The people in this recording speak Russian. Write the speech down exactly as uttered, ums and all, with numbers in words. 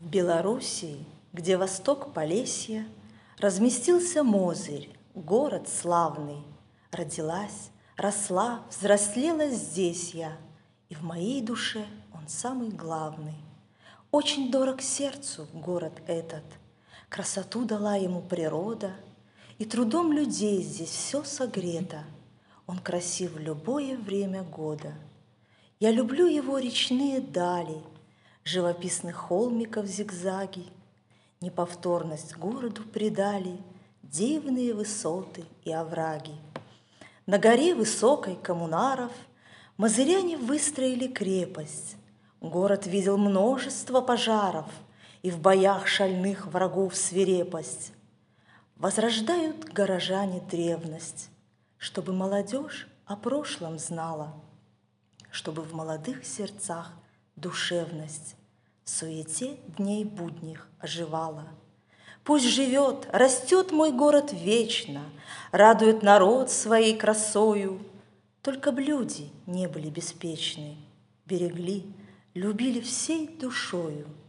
В Белоруссии, где восток Полесья, разместился Мозырь, город славный. Родилась, росла, взрослела здесь я, и в моей душе он самый главный. Очень дорог сердцу город этот, красоту дала ему природа, и трудом людей здесь все согрето, он красив в любое время года. Я люблю его речные дали, живописных холмиков зигзаги, неповторность городу придали дивные высоты и овраги. На горе высокой коммунаров мозыряне выстроили крепость. Город видел множество пожаров и в боях шальных врагов свирепость. Возрождают горожане древность, чтобы молодежь о прошлом знала, чтобы в молодых сердцах душевность в суете дней будних оживала. Пусть живет, растет мой город вечно, радует народ своей красою. Только б люди не были беспечны, берегли, любили всей душою.